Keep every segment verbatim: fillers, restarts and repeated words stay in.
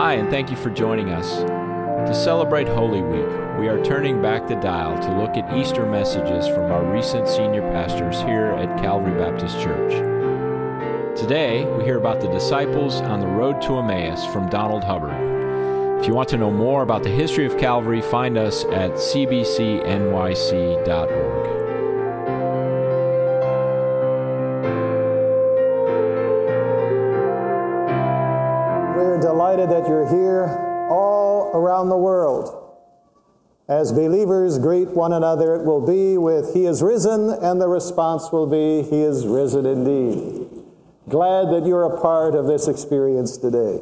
Hi, and thank you for joining us. To celebrate Holy Week, we are turning back the dial to look at Easter messages from our recent senior pastors here at Calvary Baptist Church. Today, we hear about the disciples on the road to Emmaus from Donald Hubbard. If you want to know more about the history of Calvary, find us at c b c n y c dot org. We're delighted that you're here all around the world. As believers greet one another, it will be with "He is risen," and the response will be, "He is risen indeed." Glad that you're a part of this experience today.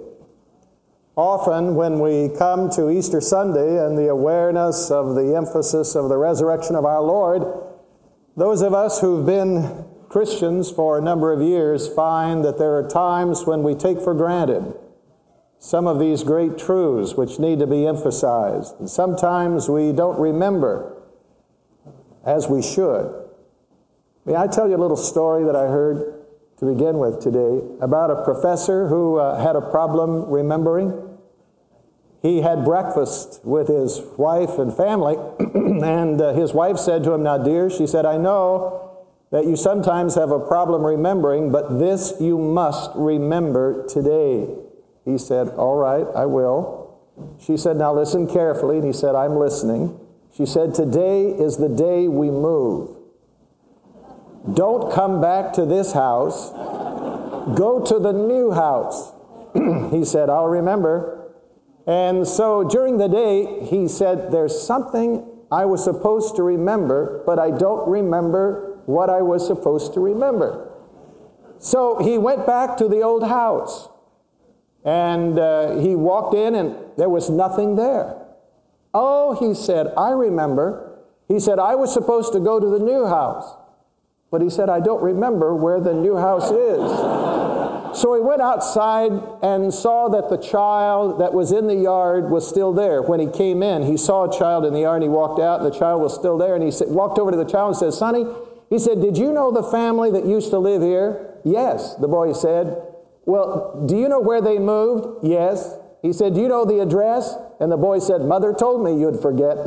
Often when we come to Easter Sunday and the awareness of the emphasis of the resurrection of our Lord, those of us who've been Christians for a number of years find that there are times when we take for granted some of these great truths which need to be emphasized. And sometimes we don't remember as we should. May I tell you a little story that I heard to begin with today about a professor who uh, had a problem remembering. He had breakfast with his wife and family, and uh, his wife said to him, "Now, dear," she said, "I know that you sometimes have a problem remembering, but this you must remember today." He said, "All right, I will." She said, "Now listen carefully." And he said, "I'm listening." She said, "Today is the day we move. Don't come back to this house. Go to the new house." He said, "I'll remember." And so during the day, he said, "There's something I was supposed to remember, but I don't remember what I was supposed to remember." So he went back to the old house. And uh, he walked in, and there was nothing there. "Oh," he said, "I remember." He said, "I was supposed to go to the new house." But he said, "I don't remember where the new house is." So he went outside and saw that the child that was in the yard was still there. When he came in, he saw a child in the yard, and he walked out, and the child was still there. And he said, walked over to the child and said, "Sonny," he said, "did you know the family that used to live here?" "Yes," the boy said. "Well, do you know where they moved?" "Yes." He said, "Do you know the address?" And the boy said, "Mother told me you'd forget."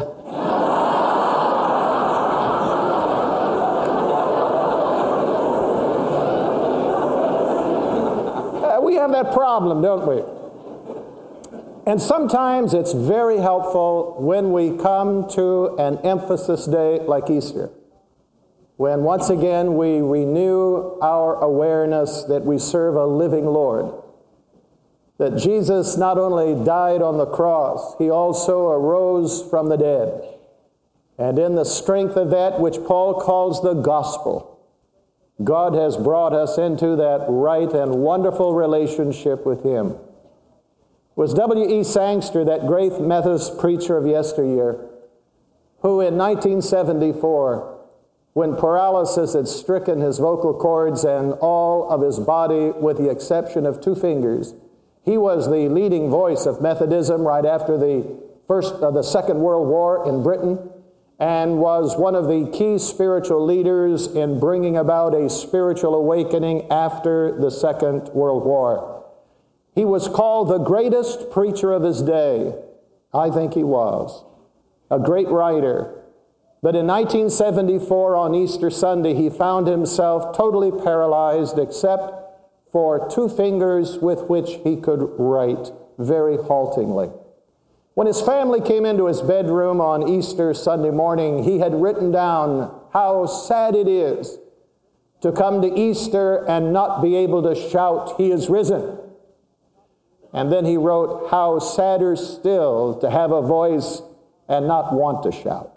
uh, we have that problem, don't we? And sometimes it's very helpful when we come to an emphasis day like Easter, when once again we renew our awareness that we serve a living Lord, that Jesus not only died on the cross, he also arose from the dead. And in the strength of that which Paul calls the gospel, God has brought us into that right and wonderful relationship with him. It was W E Sangster, that great Methodist preacher of yesteryear, who in nineteen seventy-four, when paralysis had stricken his vocal cords and all of his body with the exception of two fingers, he was the leading voice of Methodism right after the first, uh, the Second World War in Britain, and was one of the key spiritual leaders in bringing about a spiritual awakening after the Second World War. He was called the greatest preacher of his day. I think he was. A great writer. But in nineteen seventy-four, on Easter Sunday, he found himself totally paralyzed except for two fingers with which he could write very haltingly. When his family came into his bedroom on Easter Sunday morning, he had written down how sad it is to come to Easter and not be able to shout, "He is risen." And then he wrote, how sadder still to have a voice and not want to shout.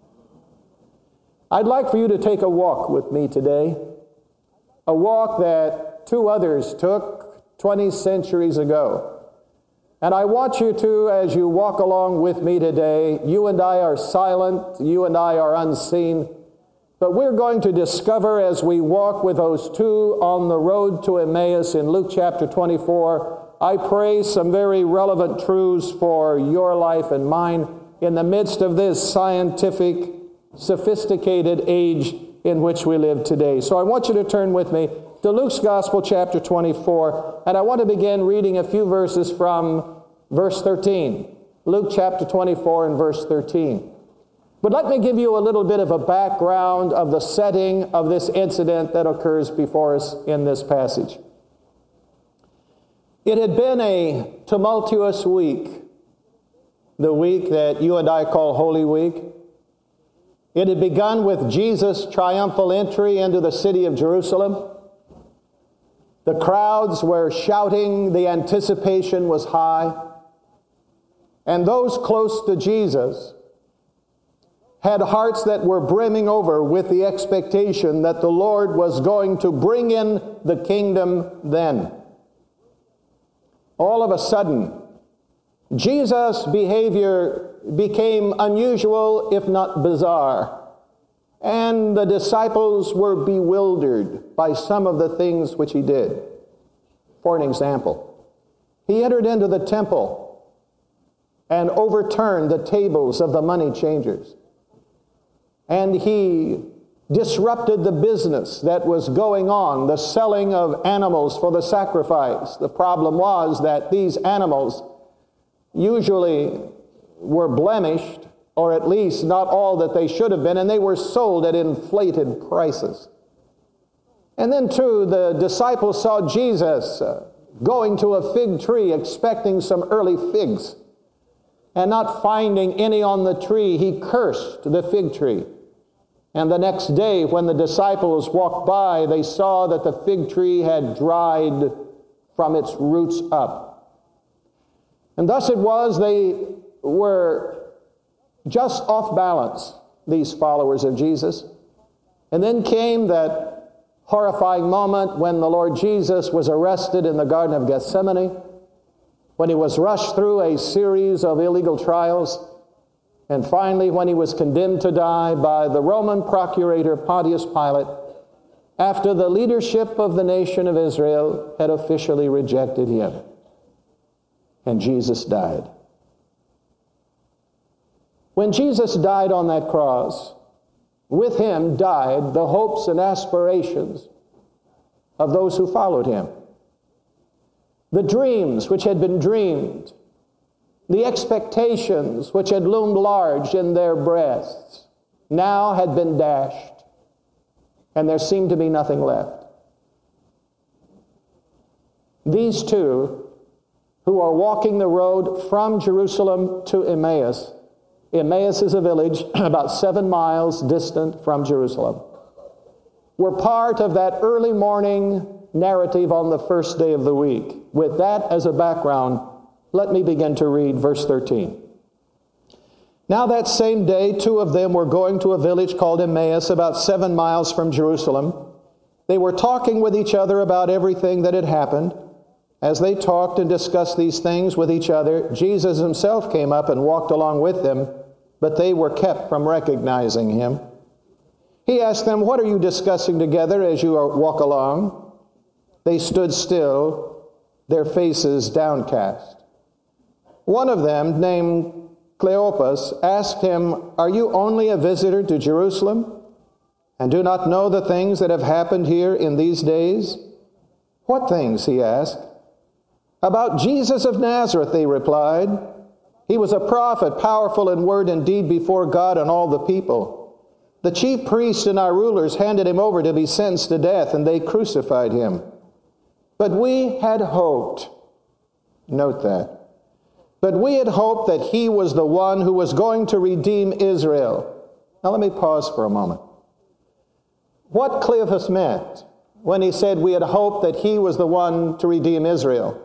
I'd like for you to take a walk with me today, a walk that two others took twenty centuries ago. And I want you to, as you walk along with me today, you and I are silent, you and I are unseen, but we're going to discover as we walk with those two on the road to Emmaus in Luke chapter twenty-four, I pray some very relevant truths for your life and mine in the midst of this scientific, sophisticated age in which we live today. So I want you to turn with me to Luke's Gospel, chapter twenty-four, and I want to begin reading a few verses from verse thirteen. Luke chapter twenty-four and verse thirteen. But let me give you a little bit of a background of the setting of this incident that occurs before us in this passage. It had been a tumultuous week, the week that you and I call Holy Week. It had begun with Jesus' triumphal entry into the city of Jerusalem. The crowds were shouting, the anticipation was high. And those close to Jesus had hearts that were brimming over with the expectation that the Lord was going to bring in the kingdom then. All of a sudden, Jesus' behavior became unusual, if not bizarre, and the disciples were bewildered by some of the things which he did. For an example, he entered into the temple and overturned the tables of the money changers. And he disrupted the business that was going on, the selling of animals for the sacrifice. The problem was that these animals usually were blemished, or at least not all that they should have been, and they were sold at inflated prices. And then, too, the disciples saw Jesus uh, going to a fig tree, expecting some early figs, and not finding any on the tree, he cursed the fig tree. And the next day, when the disciples walked by, they saw that the fig tree had dried from its roots up. And thus it was they were just off balance, these followers of Jesus. And then came that horrifying moment when the Lord Jesus was arrested in the Garden of Gethsemane, when he was rushed through a series of illegal trials, and finally when he was condemned to die by the Roman procurator Pontius Pilate, after the leadership of the nation of Israel had officially rejected him. And Jesus died. When Jesus died on that cross, with him died the hopes and aspirations of those who followed him. The dreams which had been dreamed, the expectations which had loomed large in their breasts, now had been dashed, and there seemed to be nothing left. These two, who are walking the road from Jerusalem to Emmaus, Emmaus is a village about seven miles distant from Jerusalem, were part of that early morning narrative on the first day of the week. With that as a background, let me begin to read verse thirteen. Now that same day, two of them were going to a village called Emmaus, about seven miles from Jerusalem. They were talking with each other about everything that had happened. As they talked and discussed these things with each other, Jesus himself came up and walked along with them, but they were kept from recognizing him. He asked them, "What are you discussing together as you walk along?" They stood still, their faces downcast. One of them, named Cleopas, asked him, "Are you only a visitor to Jerusalem, and do not know the things that have happened here in these days?" "What things?" he asked. "About Jesus of Nazareth," they replied. "He was a prophet, powerful in word and deed before God and all the people. The chief priests and our rulers handed him over to be sentenced to death, and they crucified him. But we had hoped," note that, "but we had hoped that he was the one who was going to redeem Israel." Now let me pause for a moment. What Cleopas meant when he said we had hoped that he was the one to redeem Israel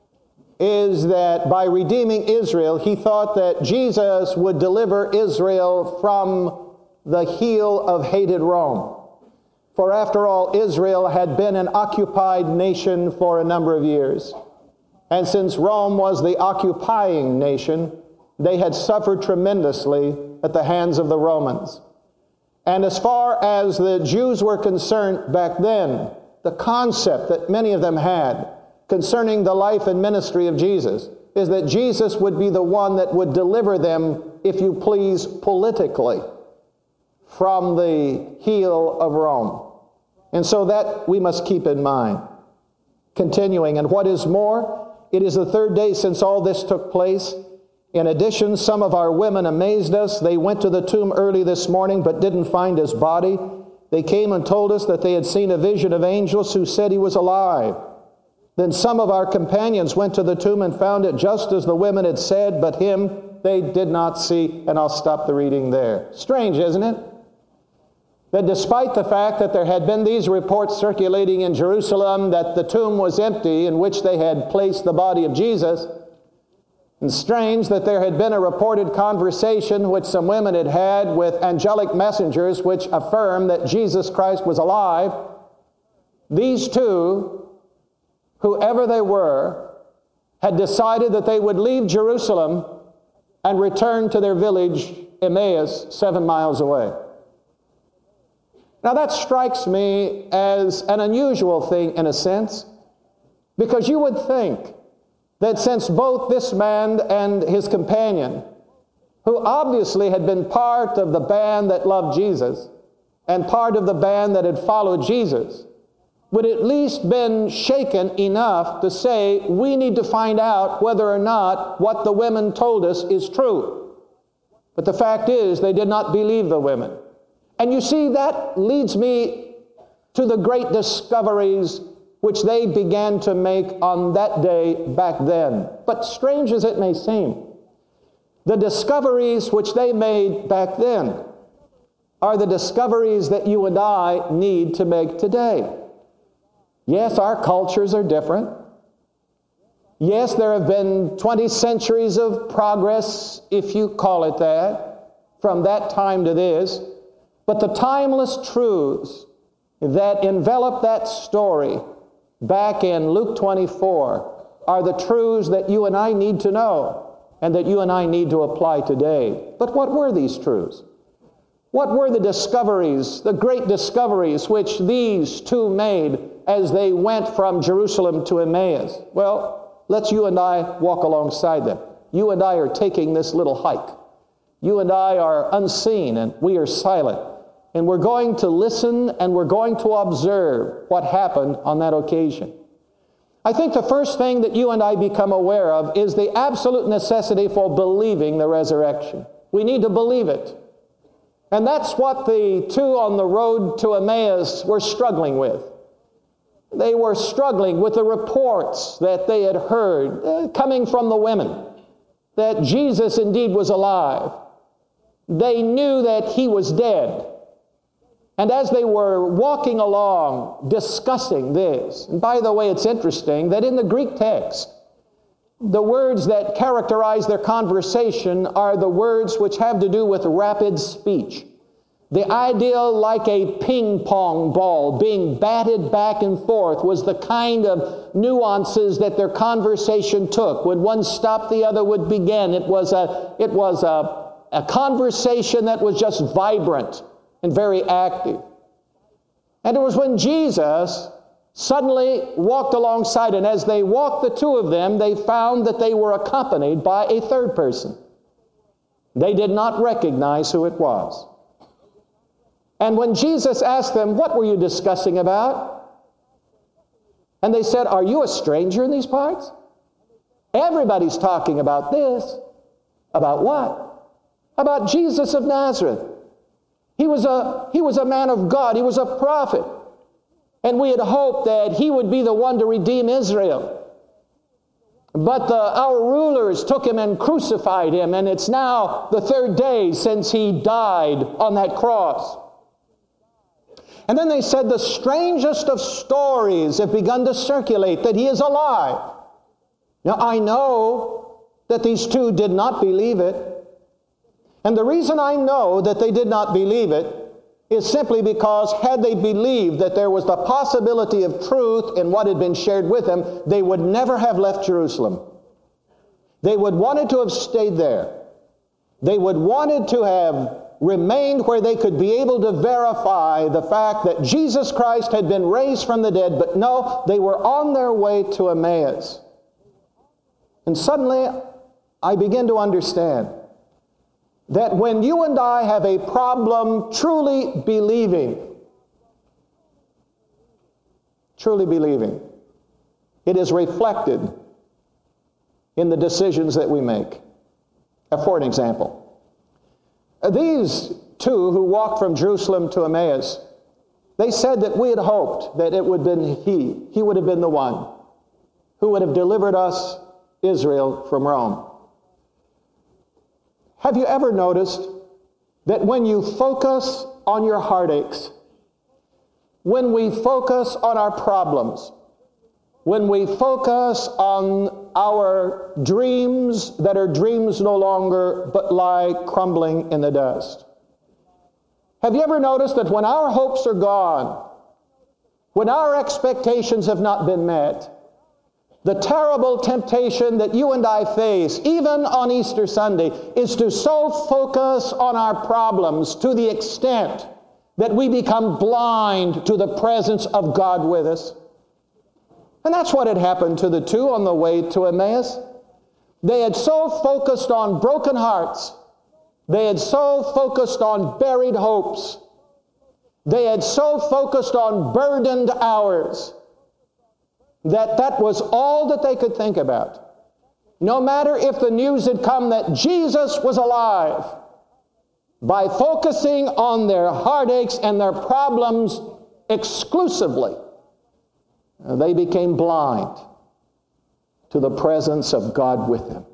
is that by redeeming Israel, he thought that Jesus would deliver Israel from the heel of hated Rome. For after all, Israel had been an occupied nation for a number of years. And since Rome was the occupying nation, they had suffered tremendously at the hands of the Romans. And as far as the Jews were concerned back then, the concept that many of them had concerning the life and ministry of Jesus is that Jesus would be the one that would deliver them, if you please, politically from the heel of Rome. And so that we must keep in mind. Continuing, and what is more, It is the third day since all this took place. In addition, some of our women amazed us. They went to the tomb early this morning but didn't find his body. They came and told us that they had seen a vision of angels who said he was alive. Then some of our companions went to the tomb and found it just as the women had said, but him they did not see. And I'll stop the reading there. Strange, isn't it? That despite the fact that there had been these reports circulating in Jerusalem that the tomb was empty in which they had placed the body of Jesus, and strange that there had been a reported conversation which some women had had with angelic messengers which affirmed that Jesus Christ was alive, these two, whoever they were, had decided that they would leave Jerusalem and return to their village, Emmaus, seven miles away. Now that strikes me as an unusual thing in a sense, because you would think that since both this man and his companion, who obviously had been part of the band that loved Jesus and part of the band that had followed Jesus, would at least been shaken enough to say, we need to find out whether or not what the women told us is true. But the fact is, they did not believe the women. And you see, that leads me to the great discoveries which they began to make on that day back then. But strange as it may seem, the discoveries which they made back then are the discoveries that you and I need to make today. Yes, our cultures are different. Yes, there have been twenty centuries of progress, if you call it that, from that time to this. But the timeless truths that envelop that story back in Luke twenty-four are the truths that you and I need to know and that you and I need to apply today. But what were these truths? What were the discoveries, the great discoveries which these two made as they went from Jerusalem to Emmaus? Well, let's you and I walk alongside them. You and I are taking this little hike. You and I are unseen and we are silent. And we're going to listen and we're going to observe what happened on that occasion. I think the first thing that you and I become aware of is the absolute necessity for believing the resurrection. We need to believe it. And that's what the two on the road to Emmaus were struggling with. They were struggling with the reports that they had heard uh, coming from the women, that Jesus indeed was alive. They knew that he was dead. And as they were walking along discussing this, and by the way, it's interesting that in the Greek text, the words that characterize their conversation are the words which have to do with rapid speech. The idea, like a ping pong ball being batted back and forth, was the kind of nuances that their conversation took. When one stopped, the other would begin. It was a, it was a, a conversation that was just vibrant and very active. And it was when Jesus suddenly walked alongside, and as they walked, the two of them, they found that they were accompanied by a third person. They did not recognize who it was. And when Jesus asked them, what were you discussing about? And they said, are you a stranger in these parts? Everybody's talking about this. About what? About Jesus of Nazareth. He was a, he was a man of God. He was a prophet. And we had hoped that he would be the one to redeem Israel. But the, our rulers took him and crucified him, and it's now the third day since he died on that cross. And then they said the strangest of stories have begun to circulate, that he is alive. Now, I know that these two did not believe it. And the reason I know that they did not believe it is simply because had they believed that there was the possibility of truth in what had been shared with them, they would never have left Jerusalem. They would wanted to have stayed there. They would wanted to have remained where they could be able to verify the fact that Jesus Christ had been raised from the dead. But no, they were on their way to Emmaus. And suddenly I begin to understand that when you and I have a problem truly believing, truly believing, it is reflected in the decisions that we make. For an example, these two who walked from Jerusalem to Emmaus, they said that we had hoped that it would have been he. He would have been the one who would have delivered us, Israel, from Rome. Have you ever noticed that when you focus on your heartaches, when we focus on our problems, when we focus on our dreams that are dreams no longer but lie crumbling in the dust, have you ever noticed that when our hopes are gone, when our expectations have not been met, the terrible temptation that you and I face, even on Easter Sunday, is to so focus on our problems to the extent that we become blind to the presence of God with us? And that's what had happened to the two on the way to Emmaus. They had so focused on broken hearts. They had so focused on buried hopes. They had so focused on burdened hours that that was all that they could think about. No matter if the news had come that Jesus was alive, by focusing on their heartaches and their problems exclusively, they became blind to the presence of God with them.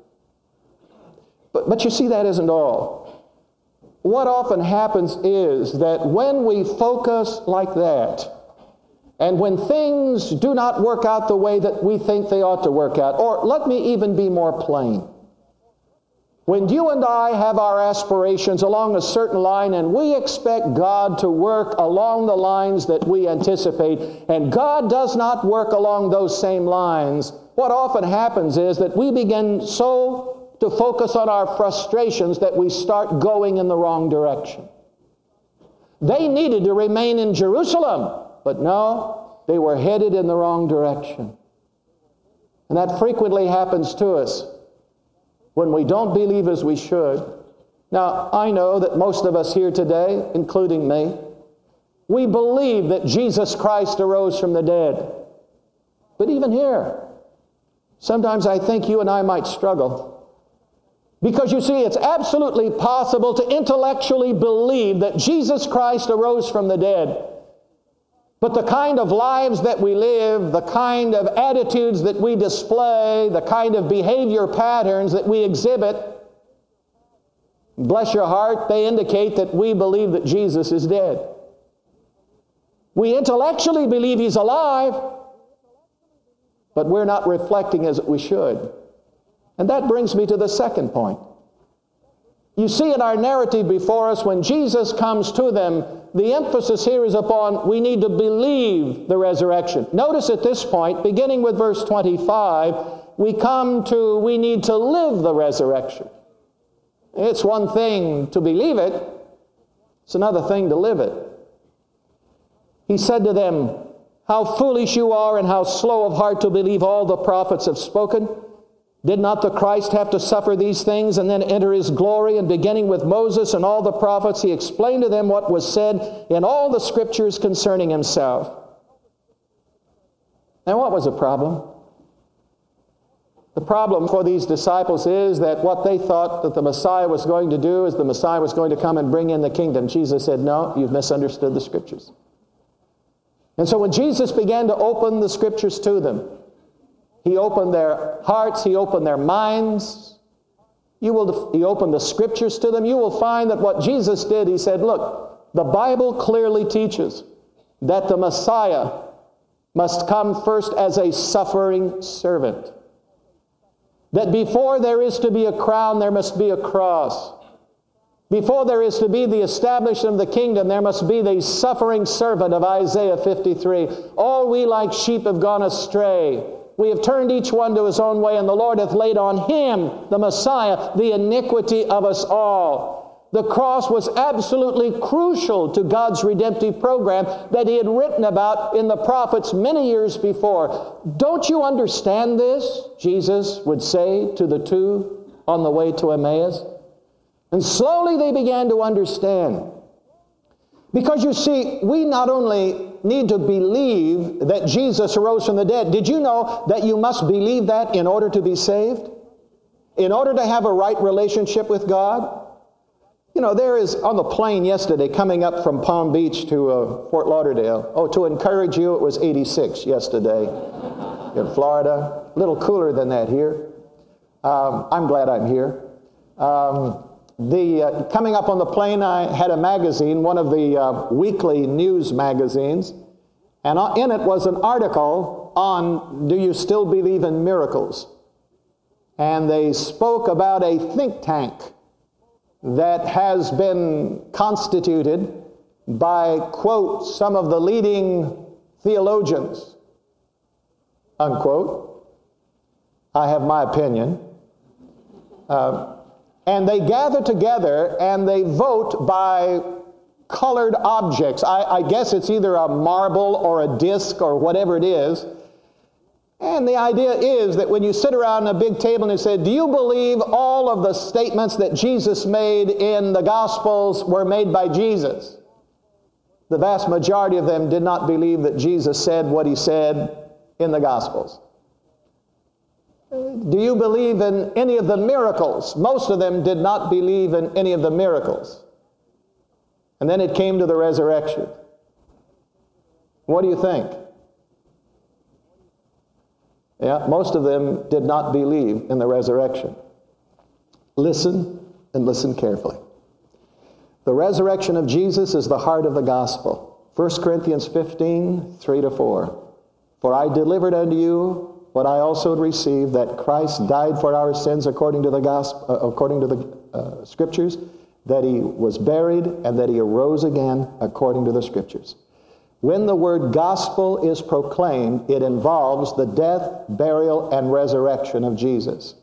But, but you see, that isn't all. What often happens is that when we focus like that, and when things do not work out the way that we think they ought to work out, or let me even be more plain, when you and I have our aspirations along a certain line and we expect God to work along the lines that we anticipate, and God does not work along those same lines, what often happens is that we begin so to focus on our frustrations that we start going in the wrong direction. They needed to remain in Jerusalem, but no, they were headed in the wrong direction. And that frequently happens to us when we don't believe as we should. Now, I know that most of us here today, including me, we believe that Jesus Christ arose from the dead. But even here, sometimes I think you and I might struggle. Because you see, it's absolutely possible to intellectually believe that Jesus Christ arose from the dead. But the kind of lives that we live, the kind of attitudes that we display, the kind of behavior patterns that we exhibit, bless your heart, they indicate that we believe that Jesus is dead. We intellectually believe He's alive, but we're not reflecting as we should. And that brings me to the second point. You see in our narrative before us, when Jesus comes to them, the emphasis here is upon we need to believe the resurrection. Notice at this point, beginning with verse twenty-five, we come to we need to live the resurrection. It's one thing to believe it. It's another thing to live it. He said to them, "How foolish you are and how slow of heart to believe all the prophets have spoken. Did not the Christ have to suffer these things and then enter His glory?" And beginning with Moses and all the prophets, He explained to them what was said in all the Scriptures concerning Himself. Now, what was the problem? The problem for these disciples is that what they thought that the Messiah was going to do is the Messiah was going to come and bring in the kingdom. Jesus said, "No, you've misunderstood the Scriptures." And so when Jesus began to open the Scriptures to them, He opened their hearts, He opened their minds. You will, he opened the Scriptures to them. You will find that what Jesus did, He said, look, the Bible clearly teaches that the Messiah must come first as a suffering servant. That before there is to be a crown, there must be a cross. Before there is to be the establishment of the kingdom, there must be the suffering servant of Isaiah fifty-three. All we like sheep have gone astray. We have turned each one to his own way, and the Lord hath laid on Him, the Messiah, the iniquity of us all. The cross was absolutely crucial to God's redemptive program that He had written about in the prophets many years before. Don't you understand this? Jesus would say to the two on the way to Emmaus. And slowly they began to understand. Because you see, we not only need to believe that Jesus arose from the dead. Did you know that you must believe that in order to be saved? in order to have a right relationship with God? You know, there is, on the plane yesterday, coming up from Palm Beach to uh, Fort Lauderdale, oh, to encourage you, it was eighty-six yesterday in Florida. A little cooler than that here. Um, I'm glad I'm here. Um, the uh, coming up on the plane, I had a magazine, one of the uh, weekly news magazines, and in it was an article on, do you still believe in miracles? And they spoke about a think tank that has been constituted by, quote, some of the leading theologians, unquote. I have my opinion. Uh, and they gather together and they vote by colored objects. I, I guess it's either a marble or a disc or whatever it is. And the idea is that when you sit around a big table and you say, do you believe all of the statements that Jesus made in the Gospels were made by Jesus? The vast majority of them did not believe that Jesus said what he said in the Gospels. Do you believe in any of the miracles? Most of them did not believe in any of the miracles. And then it came to the resurrection. What do you think? Yeah, most of them did not believe in the resurrection. Listen, and listen carefully. The resurrection of Jesus is the heart of the gospel. First Corinthians fifteen, three to four. For I delivered unto you what I also had received, that Christ died for our sins according to the gospel, uh, according to the uh, Scriptures, that he was buried, and that he arose again according to the Scriptures. When the word gospel is proclaimed, it involves the death, burial, and resurrection of Jesus.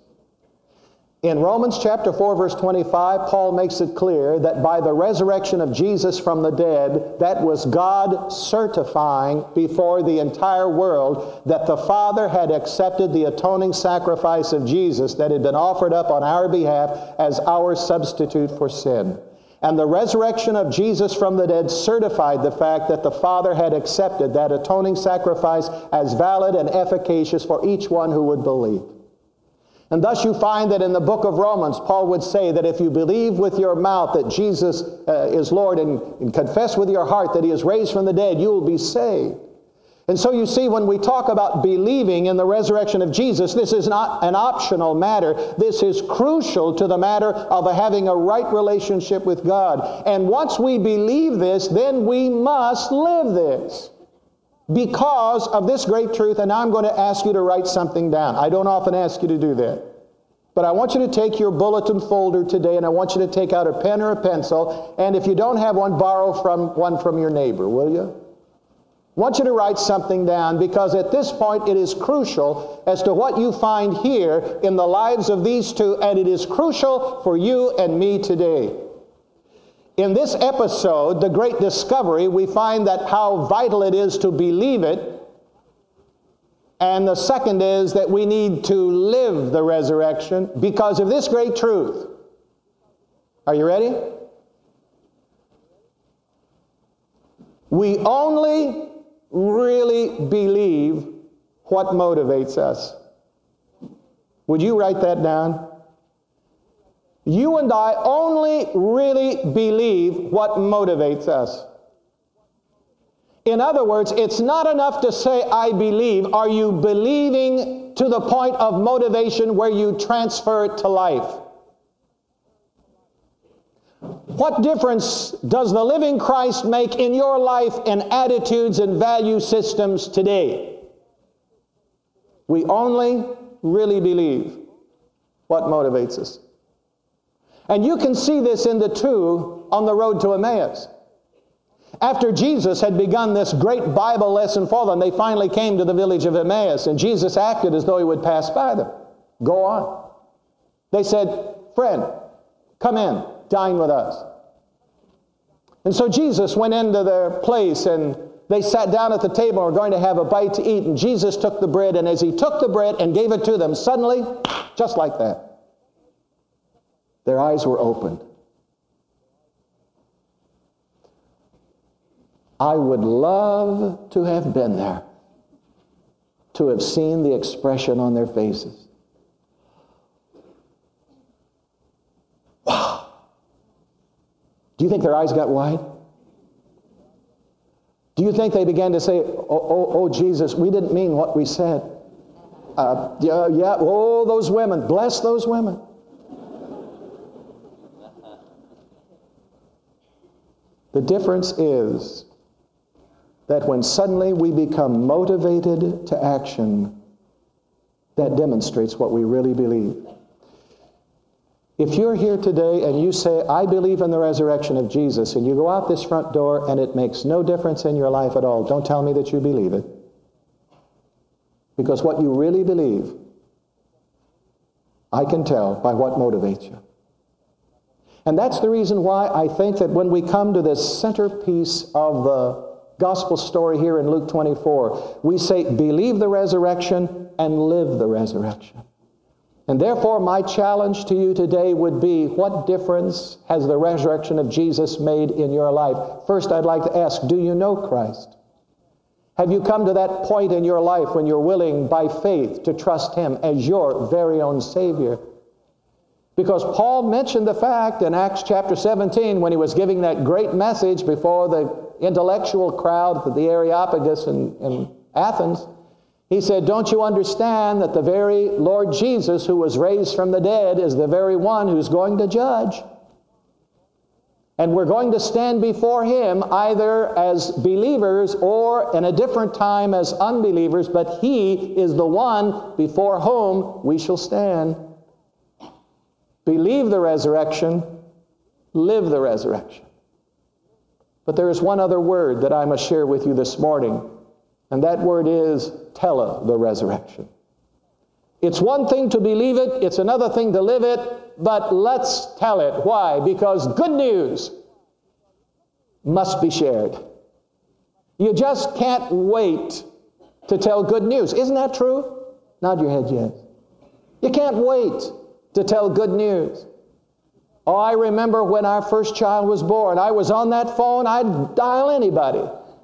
In Romans chapter four, verse twenty-five, Paul makes it clear that by the resurrection of Jesus from the dead, that was God certifying before the entire world that the Father had accepted the atoning sacrifice of Jesus that had been offered up on our behalf as our substitute for sin. And the resurrection of Jesus from the dead certified the fact that the Father had accepted that atoning sacrifice as valid and efficacious for each one who would believe. And thus you find that in the book of Romans, Paul would say that if you believe with your mouth that Jesus uh, is Lord and, and confess with your heart that he is raised from the dead, you will be saved. And so you see, when we talk about believing in the resurrection of Jesus, this is not an optional matter. This is crucial to the matter of having a right relationship with God. And once we believe this, then we must live this because of this great truth. And now I'm going to ask you to write something down. I don't often ask you to do that. But I want you to take your bulletin folder today, and I want you to take out a pen or a pencil. And if you don't have one, borrow from one from your neighbor, will you? I want you to write something down, because at this point it is crucial as to what you find here in the lives of these two, and it is crucial for you and me today. In this episode, The Great Discovery, we find that how vital it is to believe it, and the second is that we need to live the resurrection because of this great truth. Are you ready? We only really believe what motivates us. Would you write that down? You and I only really believe what motivates us. In other words, it's not enough to say, I believe. Are you believing to the point of motivation where you transfer it to life? What difference does the living Christ make in your life and attitudes and value systems today? We only really believe what motivates us. And you can see this in the two on the road to Emmaus. After Jesus had begun this great Bible lesson for them, they finally came to the village of Emmaus, and Jesus acted as though he would pass by them. Go on. They said, friend, come in, dine with us. And so Jesus went into their place, and they sat down at the table and were going to have a bite to eat. And Jesus took the bread, and as he took the bread and gave it to them, suddenly, just like that, their eyes were opened. I would love to have been there, to have seen the expression on their faces. Do you think their eyes got wide? Do you think they began to say, oh, oh, oh Jesus, we didn't mean what we said? Uh, yeah, yeah, oh, those women, bless those women. The difference is that when suddenly we become motivated to action, that demonstrates what we really believe. If you're here today and you say, I believe in the resurrection of Jesus, and you go out this front door and it makes no difference in your life at all, don't tell me that you believe it. Because what you really believe, I can tell by what motivates you. And that's the reason why I think that when we come to this centerpiece of the gospel story here in Luke twenty-four, we say, believe the resurrection and live the resurrection. And therefore, my challenge to you today would be, what difference has the resurrection of Jesus made in your life? First, I'd like to ask, do you know Christ? Have you come to that point in your life when you're willing, by faith, to trust Him as your very own Savior? Because Paul mentioned the fact in Acts chapter seventeen, when he was giving that great message before the intellectual crowd at the Areopagus in, in Athens, he said, don't you understand that the very Lord Jesus who was raised from the dead is the very one who's going to judge? And we're going to stand before Him either as believers or in a different time as unbelievers, but He is the one before whom we shall stand. Believe the resurrection, live the resurrection. But there is one other word that I must share with you this morning, and that word is tele the resurrection. It's one thing to believe it, it's another thing to live it, but let's tell it. Why? Because good news must be shared. You just can't wait to tell good news. Isn't that true? Nod your head, yes. You can't wait to tell good news. Oh, I remember when our first child was born. I was on that phone, I'd dial anybody.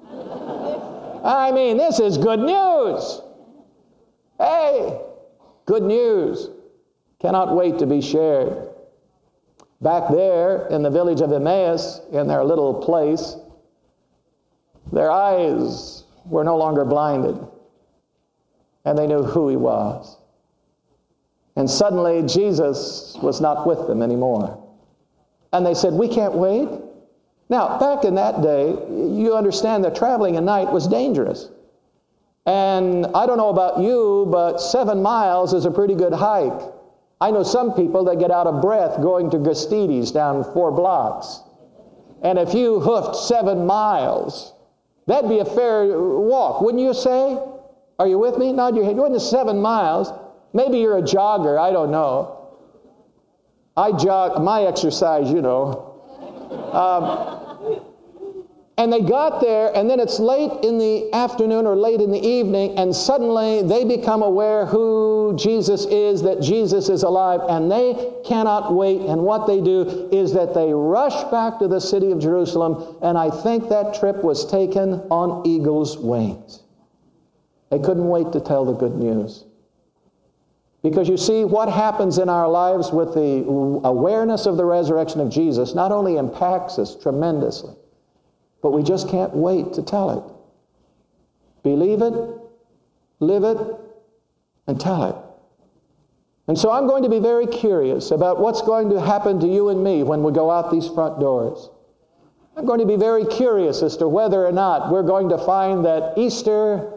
I mean, this is good news. Hey, good news cannot wait to be shared. Back there in the village of Emmaus, in their little place, their eyes were no longer blinded, and they knew who He was. And suddenly, Jesus was not with them anymore. And they said, we can't wait. Now, back in that day, you understand that traveling at night was dangerous. And I don't know about you, but seven miles is a pretty good hike. I know some people that get out of breath going to Gastides down four blocks. And if you hoofed seven miles, that'd be a fair walk, wouldn't you say? Are you with me? Nod your head. Wouldn't it seven miles? Maybe you're a jogger, I don't know. I jog, my exercise, you know. Um, and they got there, and then it's late in the afternoon or late in the evening, and suddenly they become aware who Jesus is, that Jesus is alive, and they cannot wait. And what they do is that they rush back to the city of Jerusalem, and I think that trip was taken on eagle's wings. They couldn't wait to tell the good news. Because you see, what happens in our lives with the awareness of the resurrection of Jesus not only impacts us tremendously, but we just can't wait to tell it. Believe it, live it, and tell it. And so I'm going to be very curious about what's going to happen to you and me when we go out these front doors. I'm going to be very curious as to whether or not we're going to find that Easter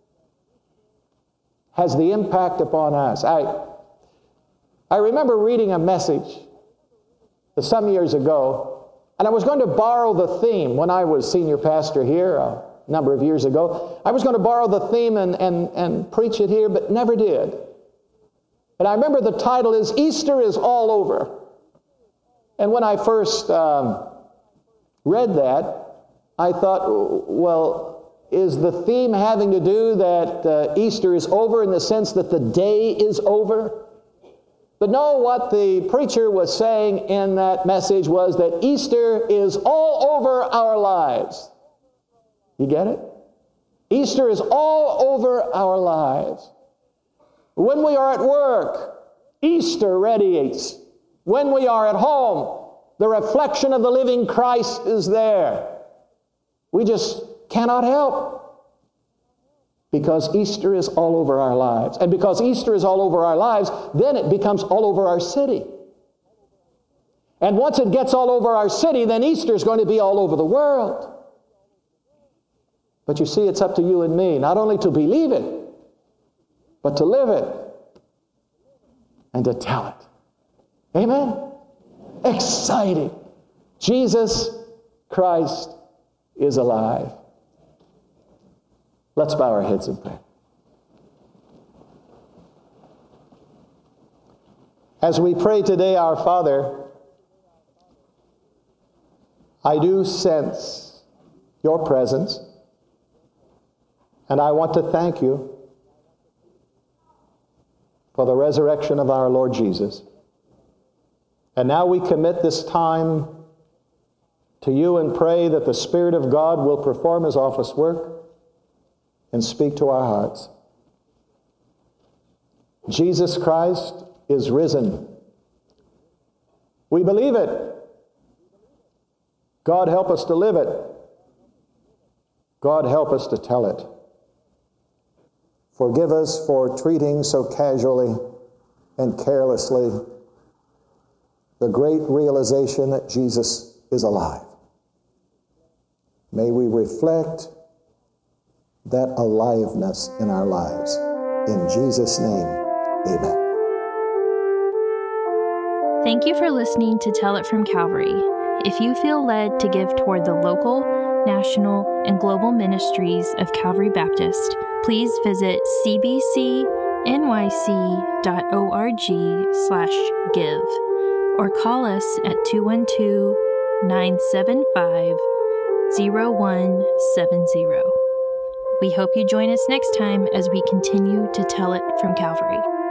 has the impact upon us. I, I remember reading a message some years ago, and I was going to borrow the theme when I was senior pastor here a number of years ago. I was going to borrow the theme and, and, and preach it here, but never did. And I remember the title is Easter is All Over. And when I first um, read that, I thought, well, is the theme having to do that uh, Easter is over in the sense that the day is over? But no, what the preacher was saying in that message was that Easter is all over our lives. You get it? Easter is all over our lives. When we are at work, Easter radiates. When we are at home, The reflection of the living Christ is there. We just cannot help. Because Easter is all over our lives. And because Easter is all over our lives, then it becomes all over our city. And once it gets all over our city, then Easter is going to be all over the world. But you see, it's up to you and me, not only to believe it, but to live it and to tell it. Amen? Exciting. Jesus Christ is alive. Let's bow our heads in prayer. As we pray today, our Father, I do sense your presence, and I want to thank you for the resurrection of our Lord Jesus. And now we commit this time to you and pray that the Spirit of God will perform His office work and speak to our hearts. Jesus Christ is risen. We believe it. God help us to live it. God help us to tell it. Forgive us for treating so casually and carelessly the great realization that Jesus is alive. May we reflect that aliveness in our lives. In Jesus' name, amen. Thank you for listening to Tell It from Calvary. If you feel led to give toward the local, national, and global ministries of Calvary Baptist, please visit cbcnyc.org slash give or call us at two one two, nine seven five, zero one seven zero. We hope you join us next time as we continue to tell it from Calvary.